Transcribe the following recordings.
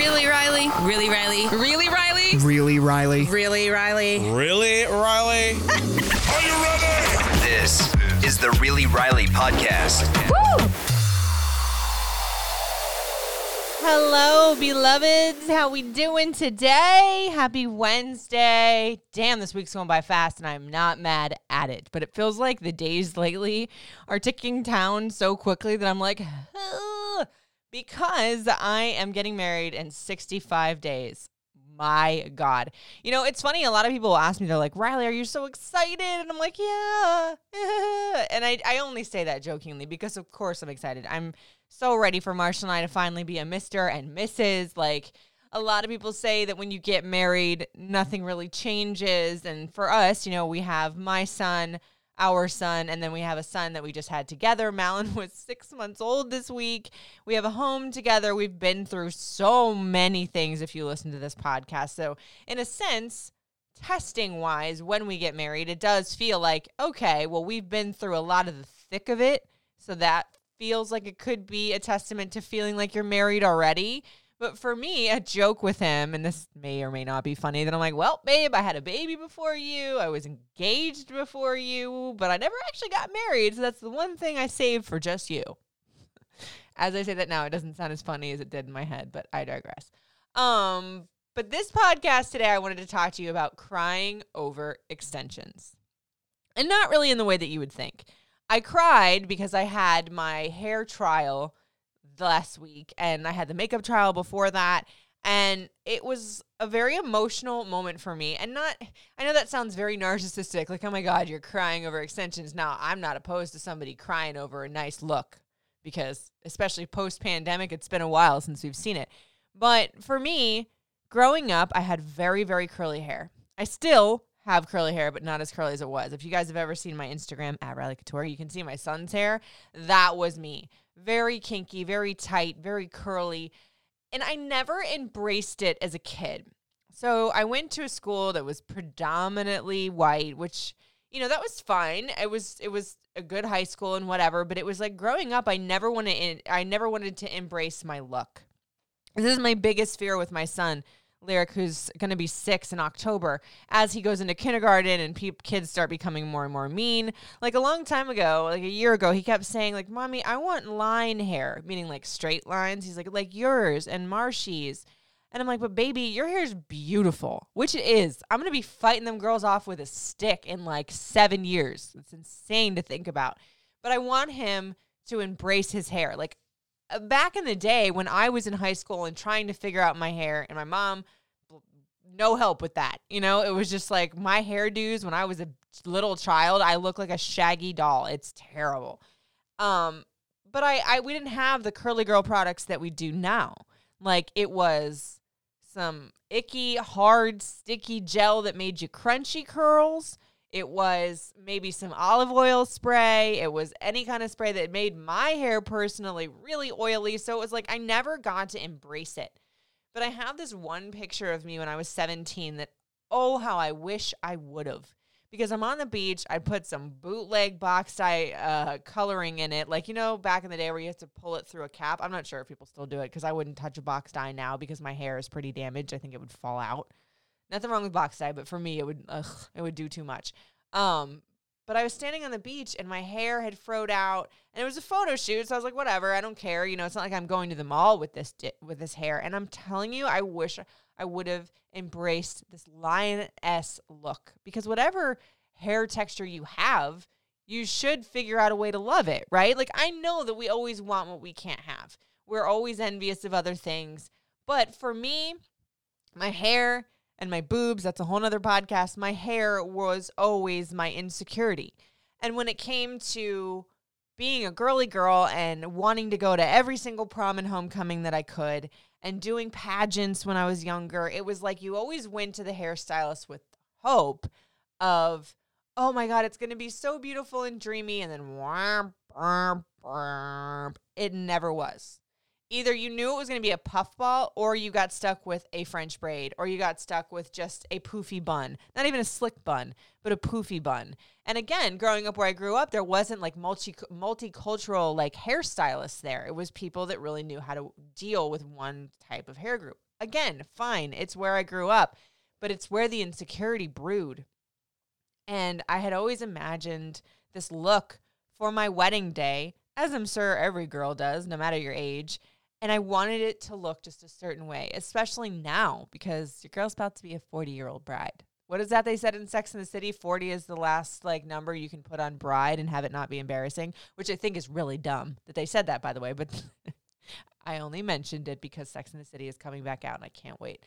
Really, Riley? Really, Riley? Really, Riley? Really, Riley? Really, Riley? Really, Riley? Are you ready? This is the Really Riley Podcast. Woo! Hello, beloveds. How we doing today? Happy Wednesday. Damn, this week's going by fast, and I'm not mad at it. But it feels like the days lately are ticking down so quickly that I'm like, ugh, because I am getting married in 65 days. My God. You know, it's funny. A lot of people will ask me, they're like, Riley, are you so excited? And I'm like, yeah. And I only say that jokingly because, of course, I'm excited. I'm so ready for Marshall and I to finally be a Mr. and Mrs. Like, a lot of people say that when you get married, nothing really changes. And for us, you know, we have my son, our son, and then we have a son that we just had together. Malin was 6 months old this week. We have a home together. We've been through so many things if you listen to this podcast. So in a sense, testing-wise, when we get married, it does feel like, okay, well, we've been through a lot of the thick of it. So that feels like it could be a testament to feeling like you're married already. But for me, a joke with him, and this may or may not be funny, that I'm like, well, babe, I had a baby before you. I was engaged before you, but I never actually got married. So that's the one thing I saved for just you. As I say that now, it doesn't sound as funny as it did in my head, but I digress. But this podcast today, I wanted to talk to you about crying over extensions. And not really in the way that you would think. I cried because I had my hair trial last week, and I had the makeup trial before that, and it was a very emotional moment for me. And I know that sounds very narcissistic, like, oh my God, you're crying over extensions. Now, I'm not opposed to somebody crying over a nice look, because especially post-pandemic, it's been a while since we've seen it. But for me, growing up, I had very, very curly hair. I still have curly hair, but not as curly as it was. If you guys have ever seen my Instagram at Riley Couture, you can see my son's hair. That was me. Very kinky, very tight, very curly. And I never embraced it as a kid. So I went to a school that was predominantly white, which, you know, that was fine. It was a good high school and whatever, but it was like growing up, I never wanted to embrace my look. This is my biggest fear with my son, Lyric, who's going to be 6 in October, as he goes into kindergarten and kids start becoming more and more mean. Like a long time ago, like a year ago, he kept saying, like, Mommy, I want line hair, meaning like straight lines. He's like yours and Marshy's. And I'm like, but baby, your hair is beautiful, which it is. I'm going to be fighting them girls off with a stick in like 7 years. It's insane to think about. But I want him to embrace his hair. Like, back in the day when I was in high school and trying to figure out my hair, and my mom, no help with that. You know, it was just like my hairdos when I was a little child, I look like a shaggy doll. It's terrible. But we didn't have the curly girl products that we do now. Like, it was some icky, hard, sticky gel that made you crunchy curls. It was maybe some olive oil spray. It was any kind of spray that made my hair personally really oily. So it was like I never got to embrace it. But I have this one picture of me when I was 17 that, oh, how I wish I would have. Because I'm on the beach. I put some bootleg box dye coloring in it. Like, you know, back in the day where you have to pull it through a cap. I'm not sure if people still do it because I wouldn't touch a box dye now because my hair is pretty damaged. I think it would fall out. Nothing wrong with box dye, but for me, it would do too much. But I was standing on the beach and my hair had froed out and it was a photo shoot. So I was like, whatever, I don't care. You know, it's not like I'm going to the mall with this hair. And I'm telling you, I wish I would have embraced this lioness look, because whatever hair texture you have, you should figure out a way to love it, right? Like, I know that we always want what we can't have. We're always envious of other things. But for me, my hair and my boobs, that's a whole nother podcast. My hair was always my insecurity. And when it came to being a girly girl and wanting to go to every single prom and homecoming that I could and doing pageants when I was younger, it was like you always went to the hairstylist with hope of, oh my God, it's going to be so beautiful and dreamy. And then it never was. Either you knew it was going to be a puffball, or you got stuck with a French braid, or you got stuck with just a poofy bun. Not even a slick bun, but a poofy bun. And again, growing up where I grew up, there wasn't like multicultural like hairstylists there. It was people that really knew how to deal with one type of hair group. again, fine. It's where I grew up, but it's where the insecurity brewed. And I had always imagined this look for my wedding day, as I'm sure every girl does, no matter your age. And I wanted it to look just a certain way, especially now, because your girl's about to be a 40-year-old bride. What is that they said in Sex and the City? 40 is the last number you can put on bride and have it not be embarrassing, which I think is really dumb that they said that, by the way. But I only mentioned it because Sex and the City is coming back out and I can't wait.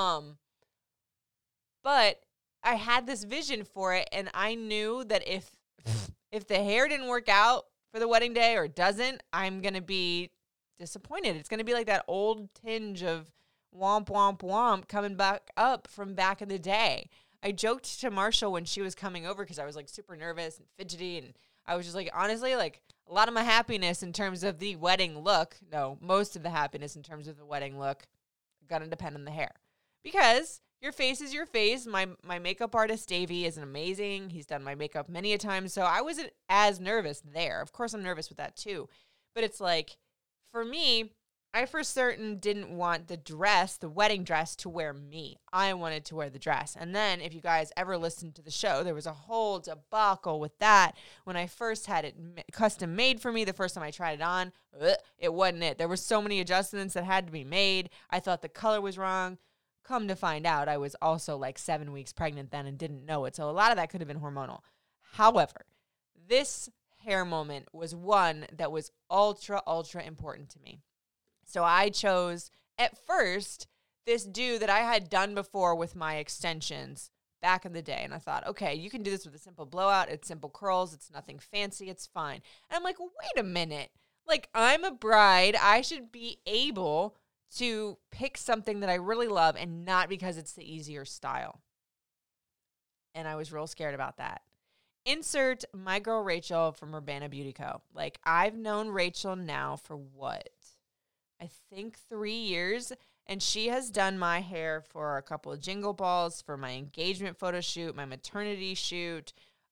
But I had this vision for it, and I knew that if the hair didn't work out for the wedding day or it doesn't, I'm going to be disappointed. It's going to be like that old tinge of womp, womp, womp coming back up from back in the day. I joked to Marshall when she was coming over because I was super nervous and fidgety, and I was just honestly, a lot of my happiness in terms of the wedding look, most of the happiness in terms of the wedding look, going to depend on the hair. Because your face is your face. My makeup artist, Davey, is amazing. He's done my makeup many a time, so I wasn't as nervous there. Of course, I'm nervous with that too. But it's for me, I for certain didn't want the wedding dress, to wear me. I wanted to wear the dress. And then if you guys ever listened to the show, there was a whole debacle with that. When I first had it custom made for me, the first time I tried it on, it wasn't it. There were so many adjustments that had to be made. I thought the color was wrong. Come to find out, I was also 7 weeks pregnant then and didn't know it. So a lot of that could have been hormonal. However, this hair moment was one that was ultra, ultra important to me. So I chose, at first, this do that I had done before with my extensions back in the day. And I thought, okay, you can do this with a simple blowout. It's simple curls. It's nothing fancy. It's fine. And I'm like, wait a minute. I'm a bride. I should be able to pick something that I really love and not because it's the easier style. And I was real scared about that. Insert my girl Rachel from Urbana Beauty Co. I've known Rachel now for what? I think 3 years, and she has done my hair for a couple of Jingle Balls, for my engagement photo shoot, my maternity shoot.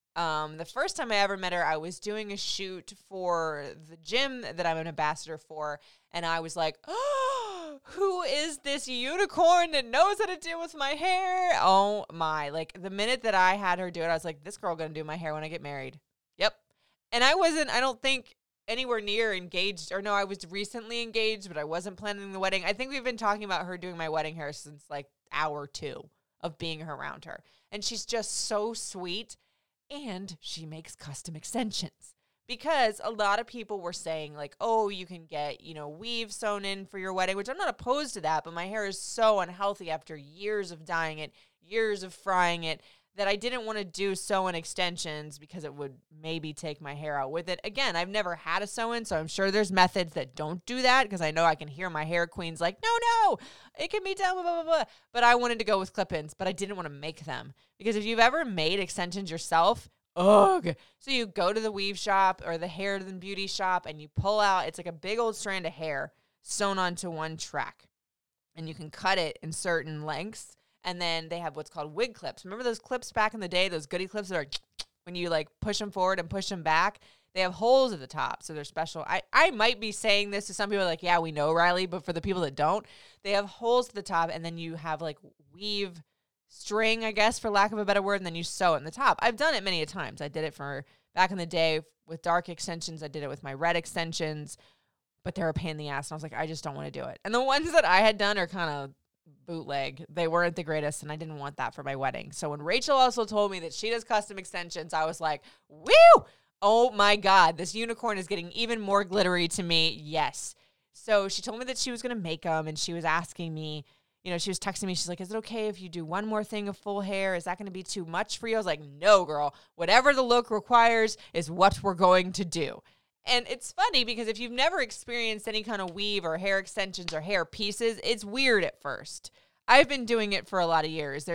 The first time I ever met her, I was doing a shoot for the gym that I'm an ambassador for, and I was like, oh, who is this unicorn that knows how to deal with my hair? Oh my, the minute that I had her do it, I was like, this girl gonna do my hair when I get married. Yep. And I don't think, anywhere near engaged, or no, I was recently engaged, but I wasn't planning the wedding. I think we've been talking about her doing my wedding hair since hour 2 of being around her. And she's just so sweet. And she makes custom extensions, because a lot of people were saying oh, you can get, weave sewn in for your wedding, which I'm not opposed to that, but my hair is so unhealthy after years of dyeing it, years of frying it, that I didn't want to do sew-in extensions because it would maybe take my hair out with it. Again, I've never had a sew-in, so I'm sure there's methods that don't do that, because I know I can hear my hair queens no, it can be done, blah, blah, blah. But I wanted to go with clip-ins, but I didn't want to make them. Because if you've ever made extensions yourself, ugh. So you go to the weave shop or the hair and beauty shop, and you pull out, it's a big old strand of hair sewn onto one track. And you can cut it in certain lengths. And then they have what's called wig clips. Remember those clips back in the day, those goodie clips that are when you push them forward and push them back? They have holes at the top, so they're special. I might be saying this to some people yeah, we know, Riley, but for the people that don't, they have holes at the top, and then you have weave string, I guess, for lack of a better word, and then you sew it in the top. I've done it many a times. I did it for back in the day with dark extensions. I did it with my red extensions, but they're a pain in the ass, and I was like, I just don't want to do it. And the ones that I had done are kind of bootleg. They weren't the greatest, and I didn't want that for my wedding. So when Rachel also told me that she does custom extensions, I was like, woo! Oh my God, this unicorn is getting even more glittery to me. Yes. So she told me that she was going to make them, and she was asking me, she was texting me. She's like, is it okay if you do one more thing of full hair? Is that going to be too much for you? I was like, no, girl. Whatever the look requires is what we're going to do. And it's funny because if you've never experienced any kind of weave or hair extensions or hair pieces, it's weird at first. I've been doing it for a lot of years.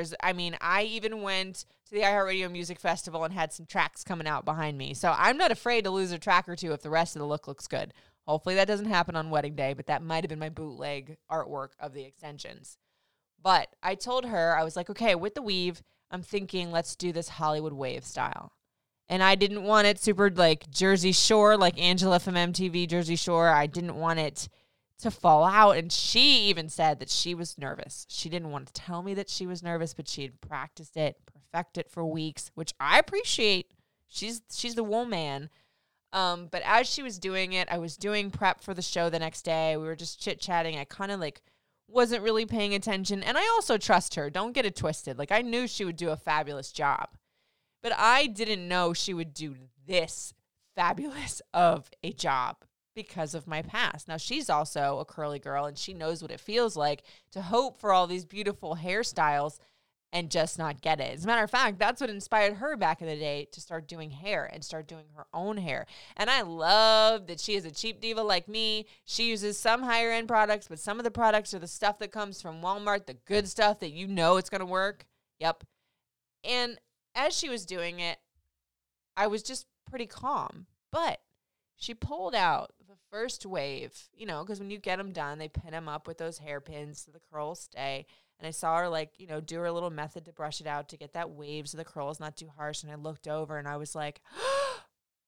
I even went to the iHeartRadio Music Festival and had some tracks coming out behind me. So I'm not afraid to lose a track or two if the rest of the look looks good. Hopefully that doesn't happen on wedding day, but that might have been my bootleg artwork of the extensions. But I told her, I was like, okay, with the weave, I'm thinking let's do this Hollywood wave style. And I didn't want it super Jersey Shore, like Angela from MTV Jersey Shore. I didn't want it to fall out. And she even said that she was nervous. She didn't want to tell me that she was nervous, but she had practiced it, perfected it for weeks, which I appreciate. She's the woman. But as she was doing it, I was doing prep for the show the next day. We were just chit-chatting. I kind of like wasn't really paying attention. And I also trust her. Don't get it twisted. Like, I knew she would do a fabulous job. But I didn't know she would do this fabulous of a job because of my past. Now, she's also a curly girl, and she knows what it feels like to hope for all these beautiful hairstyles and just not get it. As a matter of fact, that's what inspired her back in the day to start doing hair and start doing her own hair. And I love that she is a cheap diva like me. She uses some higher end products, but some of the products are the stuff that comes from Walmart, the good stuff that you know it's going to work. Yep. And as she was doing it, I was just pretty calm. But she pulled out the first wave, you know, because when you get them done, they pin them up with those hairpins so the curls stay. And I saw her, like, you know, do her little method to brush it out to get that wave so the curl is not too harsh. And I looked over and I was like, oh,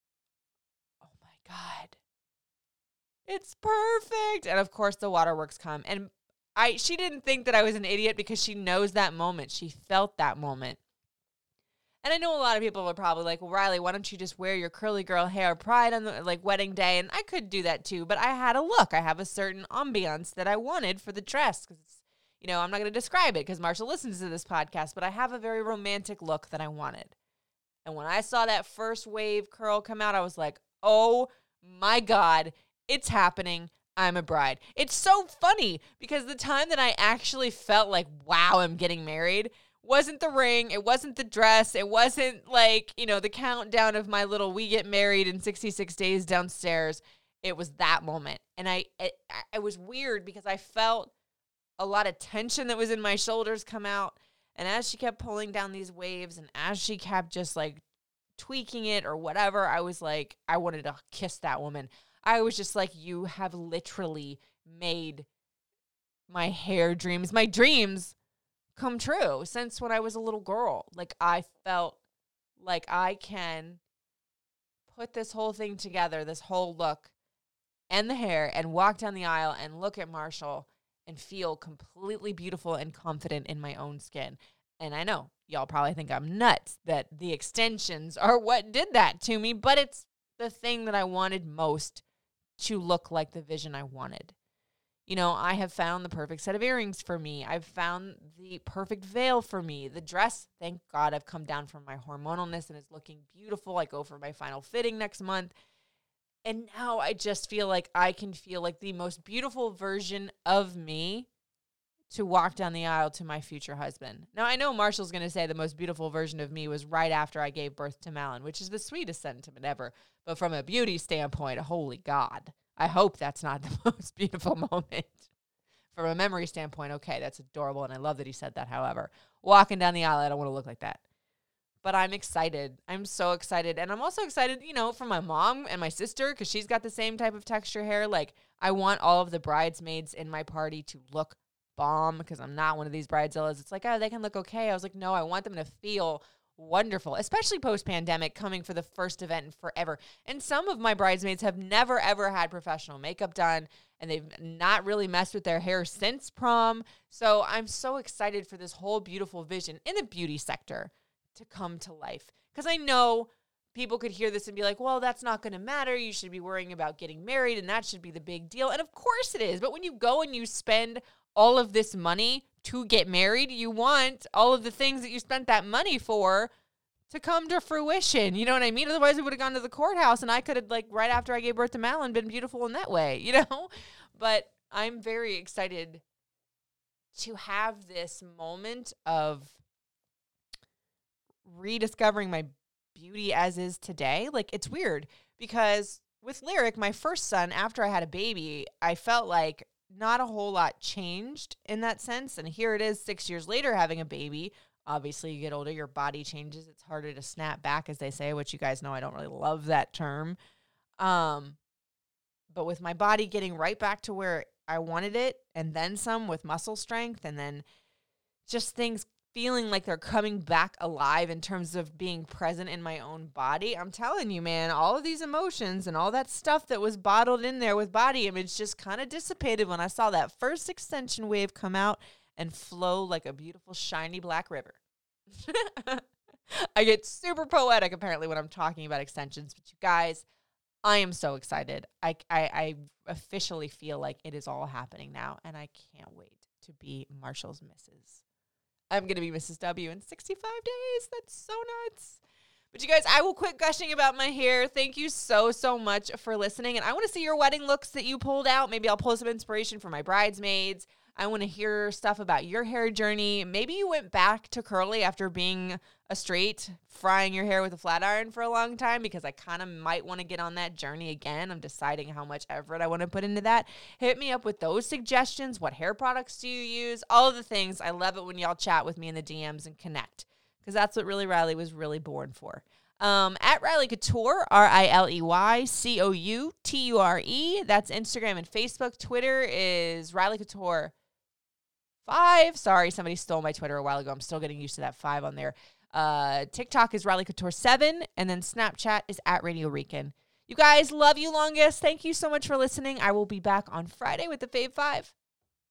my God. It's perfect. And, of course, the waterworks come. And she didn't think that I was an idiot because she knows that moment. She felt that moment. And I know a lot of people are probably like, well, Riley, why don't you just wear your curly girl hair pride on the, like, wedding day? And I could do that, too. But I had a look. I have a certain ambiance that I wanted for the dress because it's, you know, I'm not going to describe it because Marshall listens to this podcast, but I have a very romantic look that I wanted. And when I saw that first wave curl come out, I was like, oh my God, it's happening. I'm a bride. It's so funny because the time that I actually felt like, wow, I'm getting married wasn't the ring. It wasn't the dress. It wasn't like, you know, the countdown of my little we get married in 66 days downstairs. It was that moment. And it was weird because I felt a lot of tension that was in my shoulders come out. And as she kept pulling down these waves and as she kept just like tweaking it or whatever, I was like, I wanted to kiss that woman. I was just like, you have literally made my hair dreams, my dreams come true since when I was a little girl. Like, I felt like I can put this whole thing together, this whole look and the hair, and walk down the aisle and look at Marshall and feel completely beautiful and confident in my own skin. And I know y'all probably think I'm nuts that the extensions are what did that to me, but it's the thing that I wanted most to look like the vision I wanted. You know, I have found the perfect set of earrings for me. I've found the perfect veil for me. The dress, thank God, I've come down from my hormonalness and is looking beautiful. I go for my final fitting next month. And now I just feel like I can feel like the most beautiful version of me to walk down the aisle to my future husband. Now, I know Marshall's going to say the most beautiful version of me was right after I gave birth to Malin, which is the sweetest sentiment ever. But from a beauty standpoint, holy God, I hope that's not the most beautiful moment. From a memory standpoint, okay, that's adorable, and I love that he said that. However, walking down the aisle, I don't want to look like that. But I'm excited. I'm so excited. And I'm also excited, you know, for my mom and my sister because she's got the same type of texture hair. Like, I want all of the bridesmaids in my party to look bomb because I'm not one of these bridezillas. It's like, oh, they can look okay. I was like, no, I want them to feel wonderful, especially post-pandemic, coming for the first event in forever. And some of my bridesmaids have never, ever had professional makeup done, and they've not really messed with their hair since prom. So I'm so excited for this whole beautiful vision in the beauty sector to come to life. Because I know people could hear this and be like, well, that's not going to matter. You should be worrying about getting married, and that should be the big deal. And of course it is. But when you go and you spend all of this money to get married, you want all of the things that you spent that money for to come to fruition. You know what I mean? Otherwise, we would have gone to the courthouse, and I could have, like, right after I gave birth to Malin, been beautiful in that way, you know? But I'm very excited to have this moment of rediscovering my beauty as is today. Like, it's weird because with Lyric, my first son, after I had a baby, I felt like not a whole lot changed in that sense. And here it is 6 years later having a baby. Obviously, you get older, your body changes. It's harder to snap back, as they say, which you guys know I don't really love that term. But with my body getting right back to where I wanted it, and then some with muscle strength, and then just things feeling like they're coming back alive in terms of being present in my own body. I'm telling you, man, all of these emotions and all that stuff that was bottled in there with body image just kind of dissipated when I saw that first extension wave come out and flow like a beautiful, shiny black river. I get super poetic, apparently, when I'm talking about extensions. But you guys, I am so excited. I officially feel like it is all happening now, and I can't wait to be Marshall's Mrs. I'm going to be Mrs. W in 65 days. That's so nuts. But you guys, I will quit gushing about my hair. Thank you so, so much for listening. And I want to see your wedding looks that you pulled out. Maybe I'll pull some inspiration for my bridesmaids. I want to hear stuff about your hair journey. Maybe you went back to curly after being a straight, frying your hair with a flat iron for a long time, because I kind of might want to get on that journey again. I'm deciding how much effort I want to put into that. Hit me up with those suggestions. What hair products do you use? All of the things. I love it when y'all chat with me in the DMs and connect, because that's what Really Riley was really born for. At Riley Couture, RILEYCOUTURE. That's Instagram and Facebook. Twitter is Riley Couture 5. Sorry, somebody stole my Twitter a while ago. I'm still getting used to that 5 on there. TikTok is Riley Couture 7, and then Snapchat is at Radio Rican. You guys, love you longest. Thank you so much for listening. I will be back on Friday with the Fave 5.